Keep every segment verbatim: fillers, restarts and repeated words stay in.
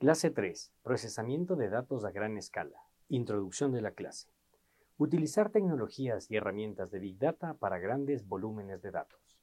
Clase tres. Procesamiento de datos a gran escala. Introducción de la clase. Utilizar tecnologías y herramientas de Big Data para grandes volúmenes de datos.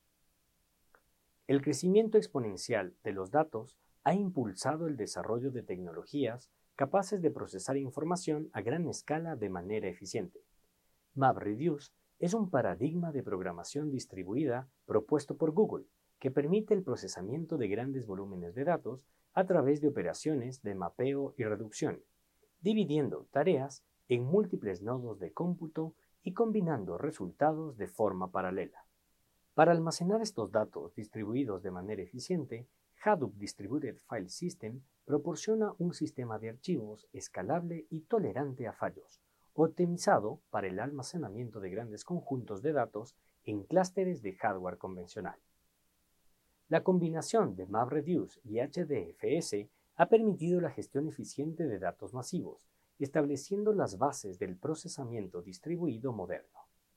El crecimiento exponencial de los datos ha impulsado el desarrollo de tecnologías capaces de procesar información a gran escala de manera eficiente. MapReduce es un paradigma de programación distribuida propuesto por Google que permite el procesamiento de grandes volúmenes de datos a través de operaciones de mapeo y reducción, dividiendo tareas en múltiples nodos de cómputo y combinando resultados de forma paralela. Para almacenar estos datos distribuidos de manera eficiente, Hadoop Distributed File System proporciona un sistema de archivos escalable y tolerante a fallos, optimizado para el almacenamiento de grandes conjuntos de datos en clústeres de hardware convencional. La combinación de MapReduce y H D F S ha permitido la gestión eficiente de datos masivos, estableciendo las bases del procesamiento distribuido moderno.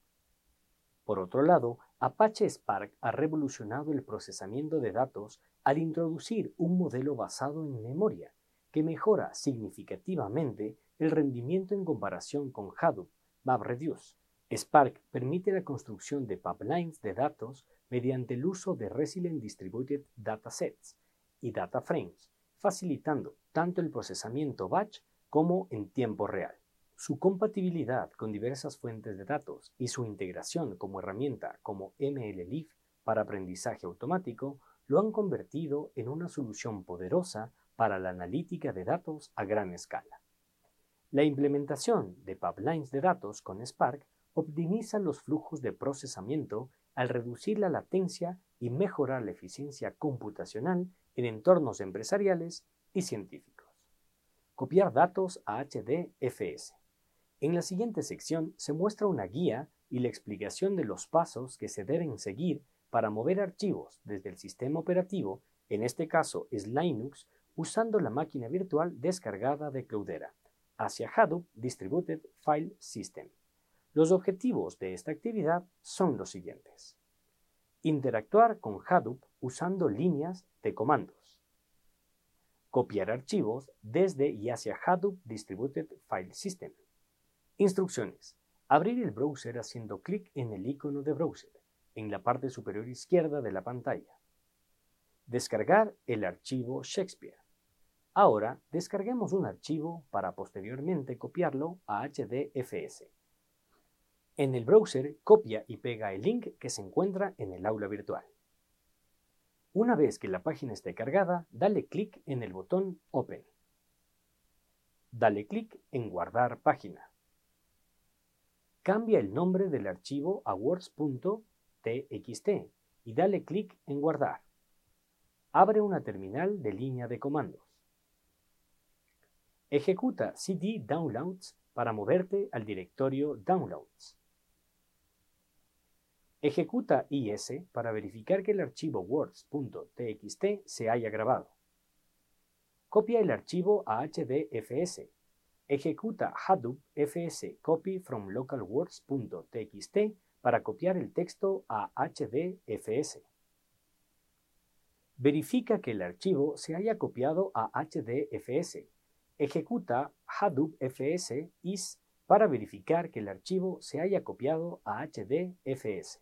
Por otro lado, Apache Spark ha revolucionado el procesamiento de datos al introducir un modelo basado en memoria, que mejora significativamente el rendimiento en comparación con Hadoop MapReduce. Spark permite la construcción de pipelines de datos mediante el uso de Resilient Distributed Datasets y Data Frames, facilitando tanto el procesamiento batch como en tiempo real. Su compatibilidad con diversas fuentes de datos y su integración como herramienta como M L Leaf para aprendizaje automático lo han convertido en una solución poderosa para la analítica de datos a gran escala. La implementación de pipelines de datos con Spark optimiza los flujos de procesamiento al reducir la latencia y mejorar la eficiencia computacional en entornos empresariales y científicos. Copiar datos a H D F S. En la siguiente sección se muestra una guía y la explicación de los pasos que se deben seguir para mover archivos desde el sistema operativo, en este caso es Linux, usando la máquina virtual descargada de Cloudera, hacia Hadoop Distributed File System. Los objetivos de esta actividad son los siguientes. Interactuar con Hadoop usando líneas de comandos. Copiar archivos desde y hacia Hadoop Distributed File System. Instrucciones. Abrir el browser haciendo clic en el icono de browser, en la parte superior izquierda de la pantalla. Descargar el archivo Shakespeare. Ahora, descarguemos un archivo para posteriormente copiarlo a H D F S. En el browser, copia y pega el link que se encuentra en el aula virtual. Una vez que la página esté cargada, dale clic en el botón Open. Dale clic en Guardar página. Cambia el nombre del archivo a words punto t x t y dale clic en Guardar. Abre una terminal de línea de comandos. Ejecuta cd downloads para moverte al directorio downloads. Ejecuta is para verificar que el archivo words punto t x t se haya grabado. Copia el archivo a H D F S. Ejecuta Hadoop F S copy from local words punto t x t para copiar el texto a H D F S. Verifica que el archivo se haya copiado a H D F S. Ejecuta Hadoop F S is para verificar que el archivo se haya copiado a H D F S.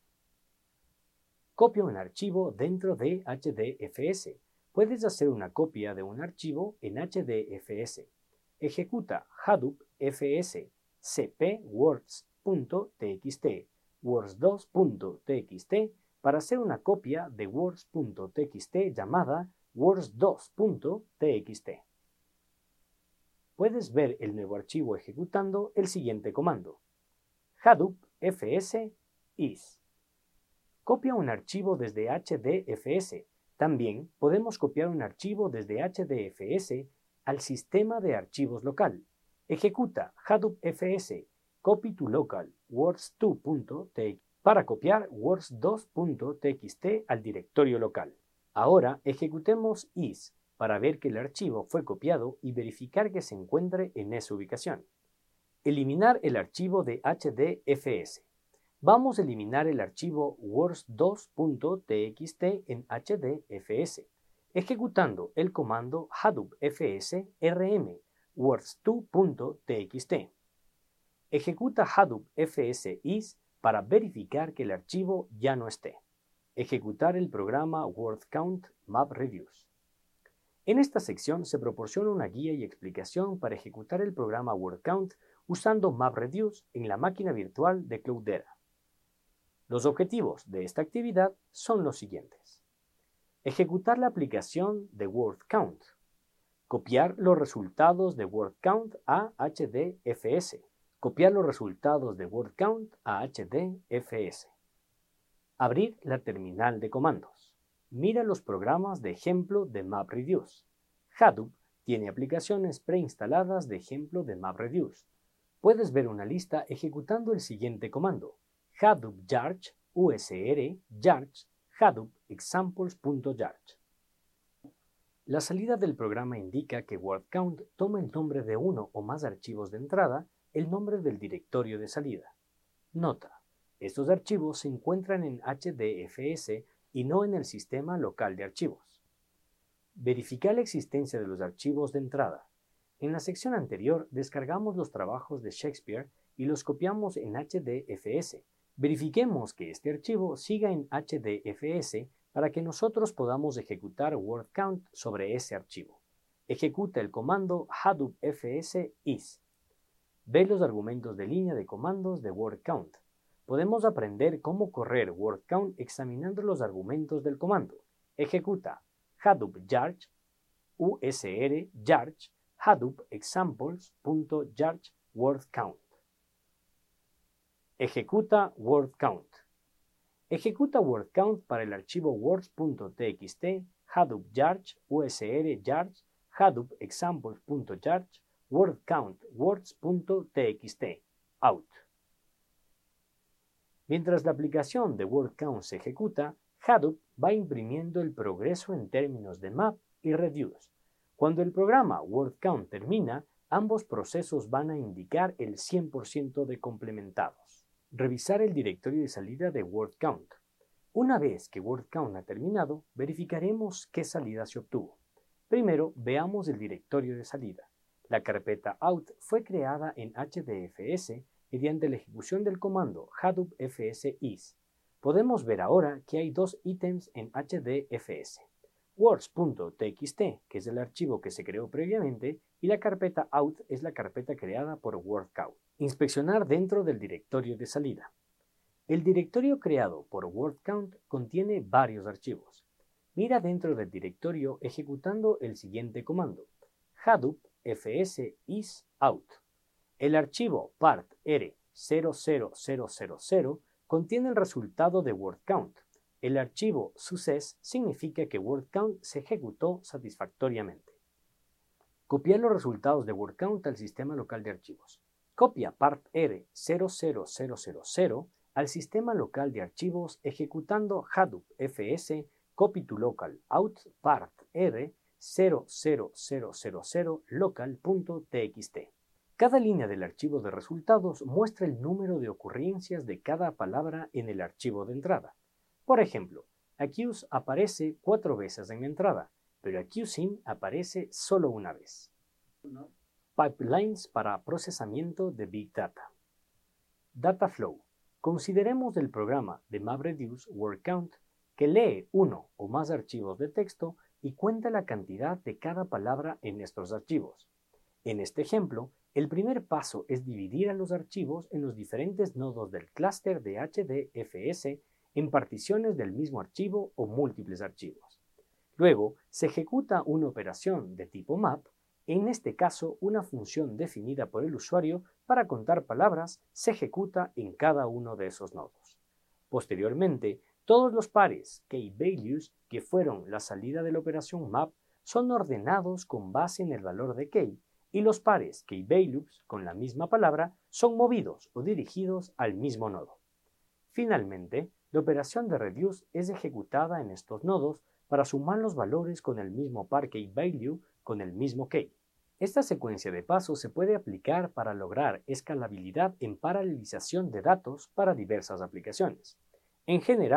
Copia un archivo dentro de H D F S. Puedes hacer una copia de un archivo en H D F S. Ejecuta Hadoop F S cp words punto t x t words dos punto t x t para hacer una copia de words punto t x t llamada words dos punto t x t. Puedes ver el nuevo archivo ejecutando el siguiente comando. Hadoop F S is. Copia un archivo desde H D F S. También podemos copiar un archivo desde H D F S al sistema de archivos local. Ejecuta Hadoop F S copy to local words dos punto t x t para copiar words dos punto t x t al directorio local. Ahora ejecutemos is para ver que el archivo fue copiado y verificar que se encuentre en esa ubicación. Eliminar el archivo de H D F S. Vamos a eliminar el archivo words dos punto t x t en H D F S. ejecutando el comando hadoop fs rm words two punto t x t. Ejecuta hadoop fs is para verificar que el archivo ya no esté. Ejecutar el programa word count MapReduce. En esta sección se proporciona una guía y explicación para ejecutar el programa word count usando MapReduce en la máquina virtual de Cloudera. Los objetivos de esta actividad son los siguientes. Ejecutar la aplicación de word count. Copiar los resultados de word count a H D F S. Copiar los resultados de word count a H D F S. Abrir la terminal de comandos. Mira los programas de ejemplo de MapReduce. Hadoop tiene aplicaciones preinstaladas de ejemplo de MapReduce. Puedes ver una lista ejecutando el siguiente comando: hadoop yarch usr yarch hadoop examples.yarch. La salida del programa indica que word count toma el nombre de uno o más archivos de entrada, el nombre del directorio de salida. Nota: estos archivos se encuentran en H D F S y no en el sistema local de archivos. Verificar la existencia de los archivos de entrada. En la sección anterior descargamos los trabajos de Shakespeare y los copiamos en H D F S. Verifiquemos que este archivo siga en H D F S para que nosotros podamos ejecutar word count sobre ese archivo. Ejecuta el comando hadoop fs is. Ve los argumentos de línea de comandos de word count. Podemos aprender cómo correr word count examinando los argumentos del comando. Ejecuta hadoop yarch usr yarch hadoop examples.yarch word count. Ejecuta word count. Ejecuta word count para el archivo words.txt hadoop yarch usr yarch hadoop examples.yarch word count words.txt out. Mientras la aplicación de word count se ejecuta, Hadoop va imprimiendo el progreso en términos de map y reduce. Cuando el programa word count termina, ambos procesos van a indicar el cien por ciento de complementados. Revisar el directorio de salida de word count. Una vez que word count ha terminado, verificaremos qué salida se obtuvo. Primero, veamos el directorio de salida. La carpeta out fue creada en H D F S mediante la ejecución del comando hadoop fs is. Podemos ver ahora que hay dos ítems en H D F S. words.txt, que es el archivo que se creó previamente, y la carpeta out es la carpeta creada por word count. Inspeccionar dentro del directorio de salida. El directorio creado por word count contiene varios archivos. Mira dentro del directorio ejecutando el siguiente comando: hadoop fs is out. El archivo part r cero cero cero cero cero contiene el resultado de word count. El archivo success significa que word count se ejecutó satisfactoriamente. Copiar los resultados de word count al sistema local de archivos. Copia part r cero cero cero cero cero al sistema local de archivos ejecutando hadoop fs copy to local out part r cero cero cero cero cero local.txt. Cada línea del archivo de resultados muestra el número de ocurrencias de cada palabra en el archivo de entrada. Por ejemplo, accuse aparece cuatro veces en la entrada, pero accusing aparece solo una vez. Pipelines para procesamiento de Big Data. Data Flow. Consideremos el programa de MapReduce word count que lee uno o más archivos de texto y cuenta la cantidad de cada palabra en estos archivos. En este ejemplo, el primer paso es dividir a los archivos en los diferentes nodos del clúster de H D F S en particiones del mismo archivo o múltiples archivos. Luego, se ejecuta una operación de tipo map, en este caso una función definida por el usuario para contar palabras se ejecuta en cada uno de esos nodos. Posteriormente, todos los pares key-values que fueron la salida de la operación map son ordenados con base en el valor de key, y los pares key-values con la misma palabra son movidos o dirigidos al mismo nodo. Finalmente, la operación de reduce es ejecutada en estos nodos para sumar los valores con el mismo par key-value con el mismo key. Esta secuencia de pasos se puede aplicar para lograr escalabilidad en paralelización de datos para diversas aplicaciones. En general,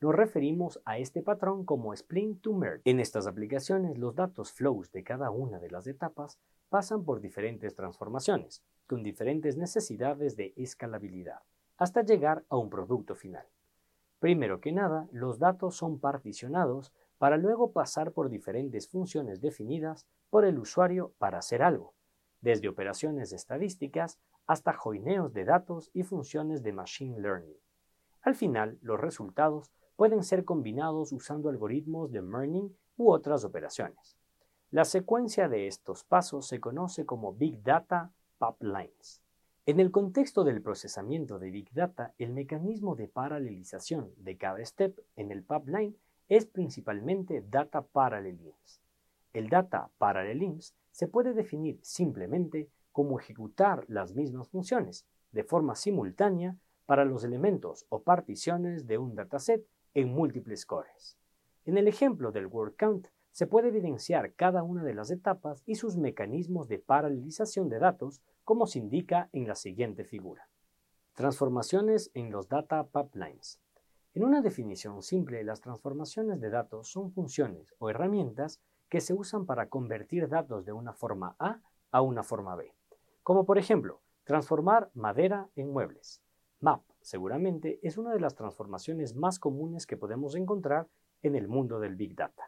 nos referimos a este patrón como Split to Merge. En estas aplicaciones, los datos flows de cada una de las etapas pasan por diferentes transformaciones, con diferentes necesidades de escalabilidad, hasta llegar a un producto final. Primero que nada, los datos son particionados para luego pasar por diferentes funciones definidas por el usuario para hacer algo, desde operaciones estadísticas hasta joineos de datos y funciones de Machine Learning. Al final, los resultados pueden ser combinados usando algoritmos de Merging u otras operaciones. La secuencia de estos pasos se conoce como Big Data Pipelines. En el contexto del procesamiento de Big Data, el mecanismo de paralelización de cada step en el pipeline es principalmente Data Parallelism. El Data Parallelism se puede definir simplemente como ejecutar las mismas funciones de forma simultánea para los elementos o particiones de un dataset en múltiples cores. En el ejemplo del word count, se puede evidenciar cada una de las etapas y sus mecanismos de paralelización de datos, como se indica en la siguiente figura. Transformaciones en los Data Pipelines. En una definición simple, las transformaciones de datos son funciones o herramientas que se usan para convertir datos de una forma A a una forma B, como por ejemplo, transformar madera en muebles. Map, seguramente, es una de las transformaciones más comunes que podemos encontrar en el mundo del Big Data.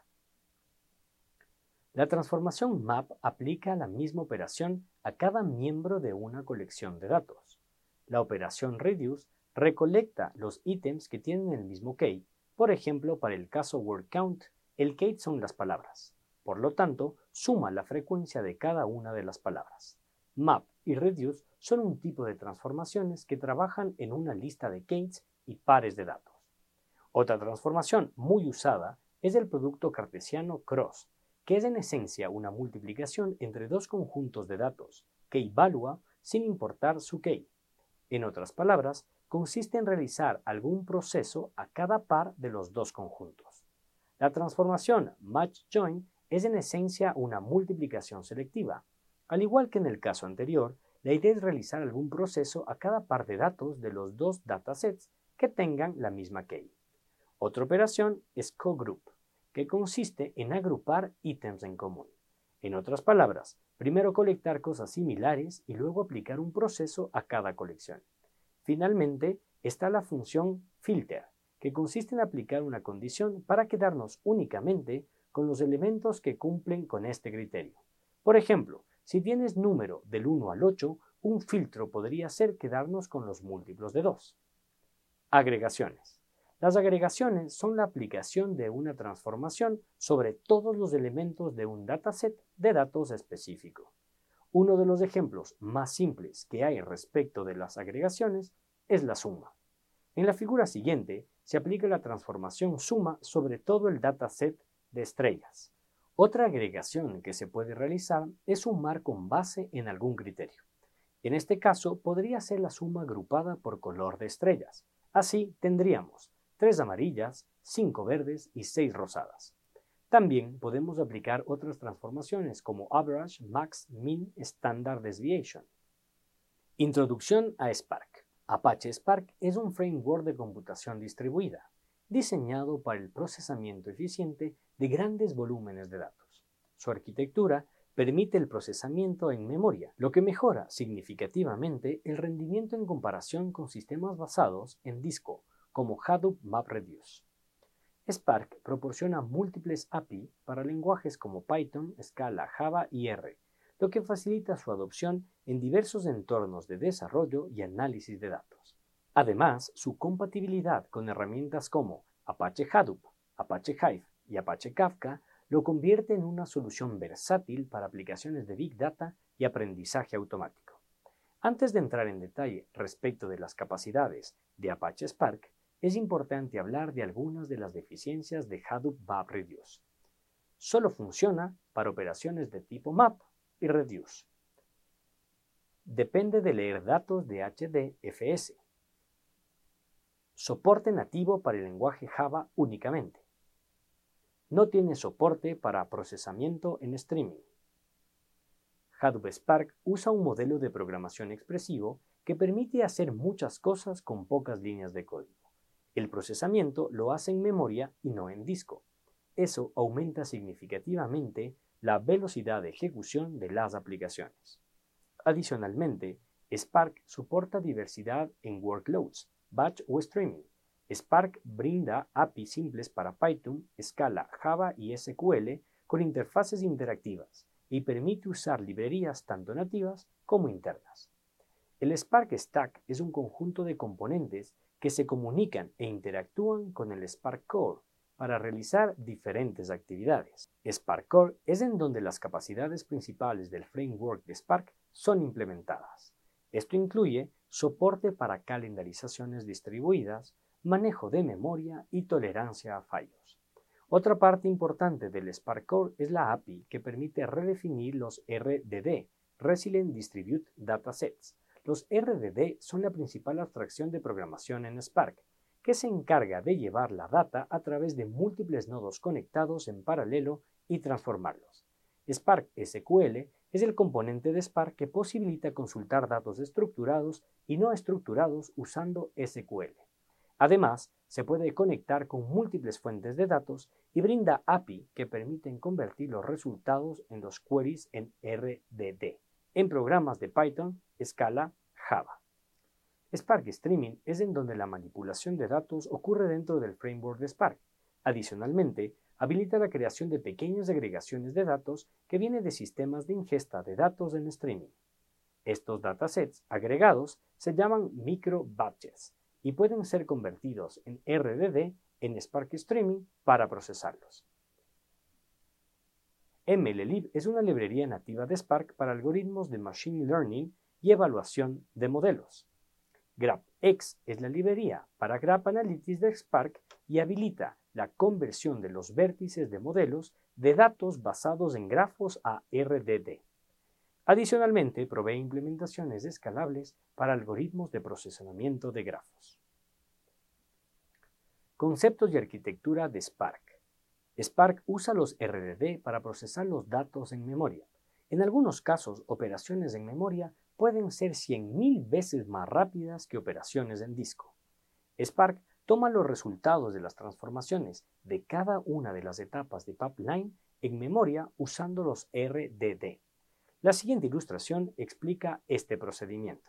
La transformación map aplica la misma operación a cada miembro de una colección de datos. La operación reduce recolecta los ítems que tienen el mismo key. Por ejemplo, para el caso word count, el key son las palabras. Por lo tanto, suma la frecuencia de cada una de las palabras. Map y reduce son un tipo de transformaciones que trabajan en una lista de keys y pares de datos. Otra transformación muy usada es el producto cartesiano cross, que es en esencia una multiplicación entre dos conjuntos de datos que evalúa sin importar su key. En otras palabras, consiste en realizar algún proceso a cada par de los dos conjuntos. La transformación match join es en esencia una multiplicación selectiva. Al igual que en el caso anterior, la idea es realizar algún proceso a cada par de datos de los dos datasets que tengan la misma key. Otra operación es cogroup, que consiste en agrupar ítems en común. En otras palabras, primero colectar cosas similares y luego aplicar un proceso a cada colección. Finalmente, está la función filter, que consiste en aplicar una condición para quedarnos únicamente con los elementos que cumplen con este criterio. Por ejemplo, si tienes número del uno al ocho, un filtro podría ser quedarnos con los múltiplos de dos. Agregaciones. Las agregaciones son la aplicación de una transformación sobre todos los elementos de un dataset de datos específico. Uno de los ejemplos más simples que hay respecto de las agregaciones es la suma. En la figura siguiente se aplica la transformación suma sobre todo el dataset de estrellas. Otra agregación que se puede realizar es sumar con base en algún criterio. En este caso podría ser la suma agrupada por color de estrellas. Así tendríamos tres amarillas, cinco verdes y seis rosadas. También podemos aplicar otras transformaciones como Average, Max, Min, Standard Deviation. Introducción a Spark. Apache Spark es un framework de computación distribuida, diseñado para el procesamiento eficiente de grandes volúmenes de datos. Su arquitectura permite el procesamiento en memoria, lo que mejora significativamente el rendimiento en comparación con sistemas basados en disco, como Hadoop MapReduce. Spark proporciona múltiples A P I para lenguajes como Python, Scala, Java y R, lo que facilita su adopción en diversos entornos de desarrollo y análisis de datos. Además, su compatibilidad con herramientas como Apache Hadoop, Apache Hive y Apache Kafka lo convierte en una solución versátil para aplicaciones de Big Data y aprendizaje automático. Antes de entrar en detalle respecto de las capacidades de Apache Spark, es importante hablar de algunas de las deficiencias de Hadoop MapReduce. Solo funciona para operaciones de tipo map y reduce. Depende de leer datos de H D F S. Soporte nativo para el lenguaje Java únicamente. No tiene soporte para procesamiento en streaming. Hadoop Spark usa un modelo de programación expresivo que permite hacer muchas cosas con pocas líneas de código. El procesamiento lo hace en memoria y no en disco. Eso aumenta significativamente la velocidad de ejecución de las aplicaciones. Adicionalmente, Spark soporta diversidad en workloads, batch o streaming. Spark brinda A P I simples para Python, Scala, Java y S Q L con interfaces interactivas y permite usar librerías tanto nativas como internas. El Spark Stack es un conjunto de componentes que se comunican e interactúan con el Spark Core para realizar diferentes actividades. Spark Core es en donde las capacidades principales del framework de Spark son implementadas. Esto incluye soporte para calendarizaciones distribuidas, manejo de memoria y tolerancia a fallos. Otra parte importante del Spark Core es la A P I que permite redefinir los R D D, Resilient Distributed Datasets. Los R D D son la principal abstracción de programación en Spark, que se encarga de llevar la data a través de múltiples nodos conectados en paralelo y transformarlos. Spark S Q L es el componente de Spark que posibilita consultar datos estructurados y no estructurados usando S Q L. Además, se puede conectar con múltiples fuentes de datos y brinda A P I que permiten convertir los resultados en los queries en R D D, en programas de Python, Scala, Java. Spark Streaming es en donde la manipulación de datos ocurre dentro del framework de Spark. Adicionalmente, habilita la creación de pequeñas agregaciones de datos que vienen de sistemas de ingesta de datos en streaming. Estos datasets agregados se llaman microbatches y pueden ser convertidos en R D D en Spark Streaming para procesarlos. M L lib es una librería nativa de Spark para algoritmos de Machine Learning y evaluación de modelos. GraphX es la librería para Graph Analytics de Spark y habilita la conversión de los vértices de modelos de datos basados en grafos a R D D. Adicionalmente, provee implementaciones escalables para algoritmos de procesamiento de grafos. Conceptos y arquitectura de Spark. Spark usa los R D D para procesar los datos en memoria. En algunos casos, operaciones en memoria pueden ser cien mil veces más rápidas que operaciones en disco. Spark toma los resultados de las transformaciones de cada una de las etapas de pipeline en memoria usando los R D D. La siguiente ilustración explica este procedimiento.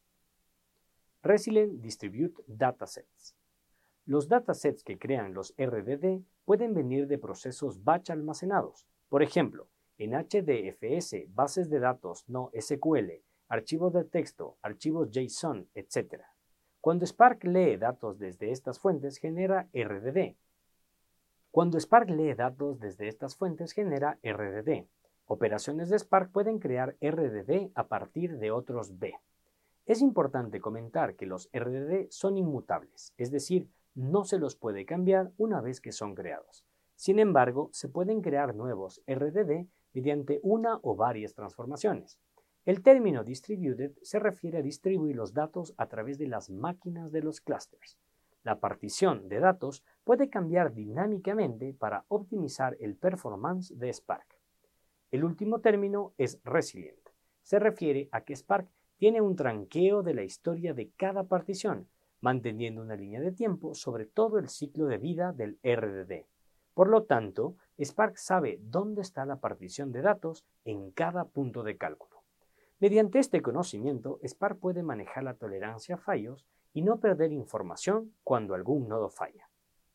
Resilient Distributed Datasets. Los datasets que crean los R D D pueden venir de procesos batch almacenados, por ejemplo, en H D F S, bases de datos no S Q L, archivos de texto, archivos JSON, etcétera. Cuando Spark lee datos desde estas fuentes, genera R D D. Cuando Spark lee datos desde estas fuentes, genera R D D. Operaciones de Spark pueden crear R D D a partir de otros B. Es importante comentar que los R D D son inmutables, es decir, no se los puede cambiar una vez que son creados. Sin embargo, se pueden crear nuevos R D D mediante una o varias transformaciones. El término distributed se refiere a distribuir los datos a través de las máquinas de los clusters. La partición de datos puede cambiar dinámicamente para optimizar el performance de Spark. El último término es resilient. Se refiere a que Spark tiene un tranqueo de la historia de cada partición, manteniendo una línea de tiempo sobre todo el ciclo de vida del R D D. Por lo tanto, Spark sabe dónde está la partición de datos en cada punto de cálculo. Mediante este conocimiento, Spark puede manejar la tolerancia a fallos y no perder información cuando algún nodo falla.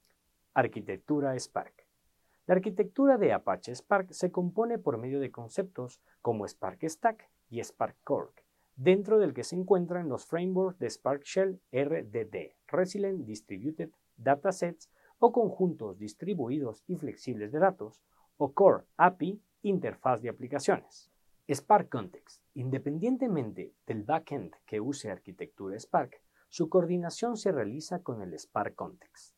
Arquitectura Spark. La arquitectura de Apache Spark se compone por medio de conceptos como Spark Stack y Spark Core, dentro del que se encuentran los frameworks de Spark Shell R D D, Resilient Distributed Datasets o conjuntos distribuidos y flexibles de datos, o Core A P I, interfaz de aplicaciones. Spark Context. Independientemente del backend que use arquitectura Spark, su coordinación se realiza con el Spark Context.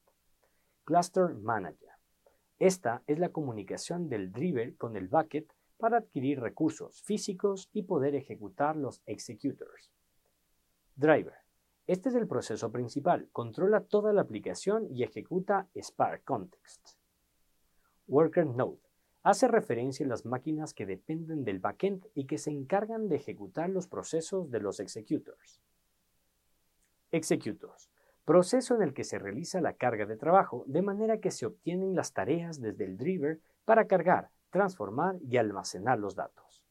Cluster Manager. Esta es la comunicación del driver con el bucket para adquirir recursos físicos y poder ejecutar los executors. Driver. Este es el proceso principal, controla toda la aplicación y ejecuta Spark Context. Worker Node. Hace referencia a las máquinas que dependen del backend y que se encargan de ejecutar los procesos de los executors. Executors. proceso en el que se realiza la carga de trabajo de manera que se obtienen las tareas desde el driver para cargar, transformar y almacenar los datos.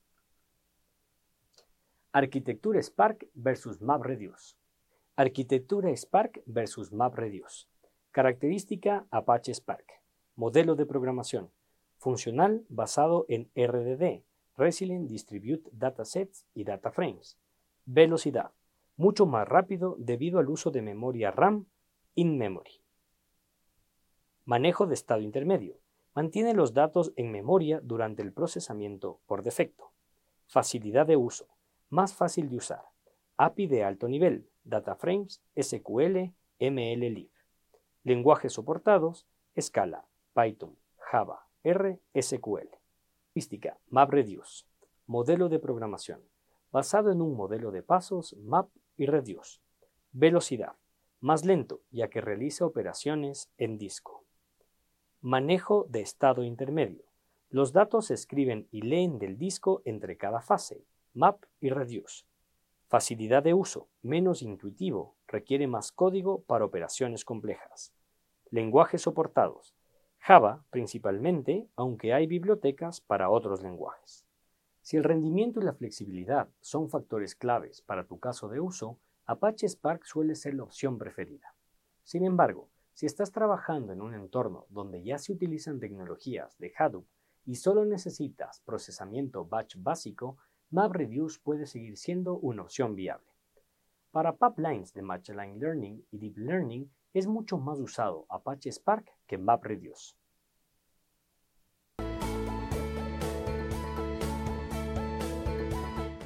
Arquitectura Spark versus MapReduce. Arquitectura Spark versus MapReduce. Característica Apache Spark. Modelo de programación. Funcional basado en R D D, Resilient Distributed Datasets y Data Frames. Velocidad. Mucho más rápido debido al uso de memoria RAM in-memory. Manejo de estado intermedio. Mantiene los datos en memoria durante el procesamiento por defecto. Facilidad de uso. Más fácil de usar. A P I de alto nivel. Data Frames, S Q L, M L Lib. Lenguajes soportados. Scala, Python, Java, R, S Q L. Característica MapReduce. Modelo de programación. Basado en un modelo de pasos Map y Reduce. Velocidad. Más lento, ya que realiza operaciones en disco. Manejo de estado intermedio. Los datos se escriben y leen del disco entre cada fase, Map y Reduce. Facilidad de uso, menos intuitivo, requiere más código para operaciones complejas. Lenguajes soportados. Java principalmente, aunque hay bibliotecas para otros lenguajes. Si el rendimiento y la flexibilidad son factores claves para tu caso de uso, Apache Spark suele ser la opción preferida. Sin embargo, si estás trabajando en un entorno donde ya se utilizan tecnologías de Hadoop y solo necesitas procesamiento batch básico, MapReduce puede seguir siendo una opción viable. Para pipelines de Machine Learning y Deep Learning es mucho más usado Apache Spark que MapReduce.